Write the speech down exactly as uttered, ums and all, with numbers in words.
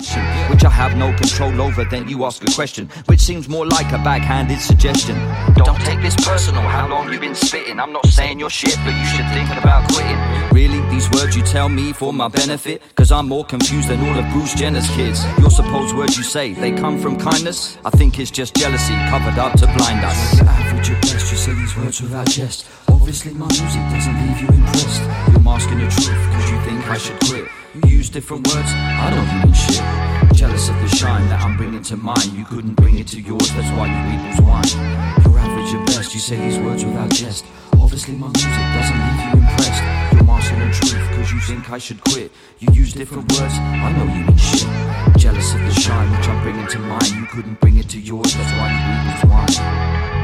attention, which I have no control over. Then you ask a question, which seems more like a backhanded suggestion. Don't take this personal, how long you been spitting? I'm not saying you're shit, but you should think about quitting. Really, these words you tell me for my benefit? Cause I'm more confused than all of Bruce Jenner's kids. Your supposed words you say, they come from kindness? I think it's just jealousy covered up to blind us. You're average at best, you say these words without jest. Obviously my music doesn't leave you impressed. You're masking the truth cause you think I should quit. You use different words, I don't mean shit. Jealous of the shine that I'm bringing to mine. You couldn't bring it to yours, that's why you people's wine. You're average at best, you say these words without jest. Obviously my music doesn't leave you impressed. You're masking the truth cause you think I should quit. You use different words, I know you mean shit. Jealous of the shine which I'm bringing to mine. You couldn't bring it to yours, that's why you people's wine.